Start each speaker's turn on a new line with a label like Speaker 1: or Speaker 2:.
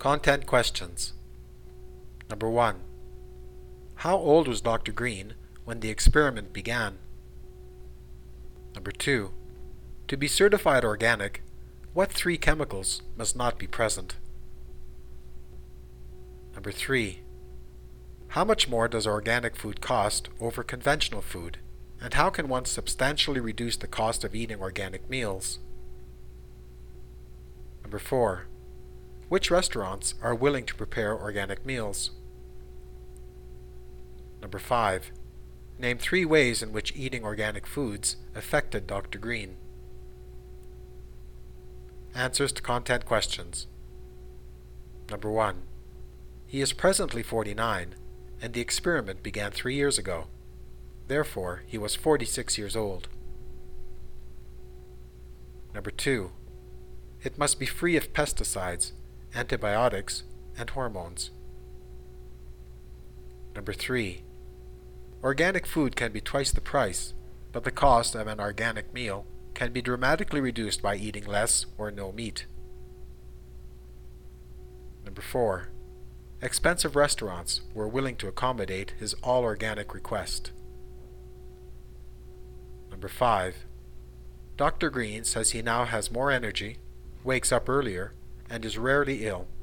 Speaker 1: Content questions. Number 1. How old was Dr. Green when the experiment began? Number 2. To be certified organic, what 3 chemicals must not be present? Number 3. How much more does organic food cost over conventional food, and how can one substantially reduce the cost of eating organic meals? Number 4. Which restaurants are willing to prepare organic meals? Number 5. Name 3 ways in which eating organic foods affected Dr. Green. Answers to content questions. Number 1. He is presently 49, and the experiment began 3 years ago. Therefore, he was 46 years old. Number 2. It must be free of pesticides, antibiotics, and hormones. Number 3. Organic food can be twice the price, but the cost of an organic meal can be dramatically reduced by eating less or no meat. Number 4. Expensive restaurants were willing to accommodate his all-organic request. Number 5. Dr. Green says he now has more energy, wakes up earlier, and is rarely ill